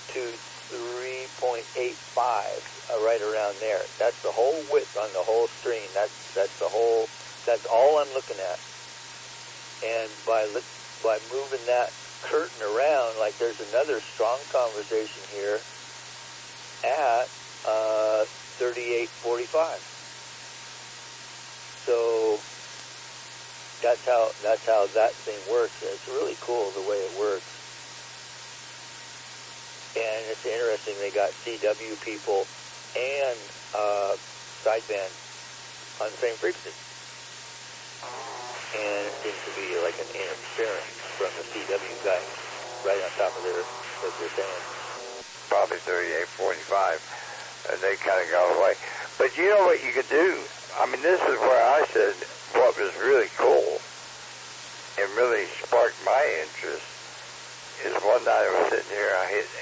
to 3.85, right around there. That's the whole width on the whole screen. That's all I'm looking at. And by moving that curtain around, like there's another strong conversation here at 38.45. So that's how that thing works. And it's really cool the way it works. And it's interesting, they got CW people and sideband on the same frequency. And it seems to be like an interference from the CW guy right on top of what they're saying. Probably 38.45. And they kind of go away. But you know what you could do? I mean, this is where I said what was really cool and really sparked my interest is one night I was sitting here, I hit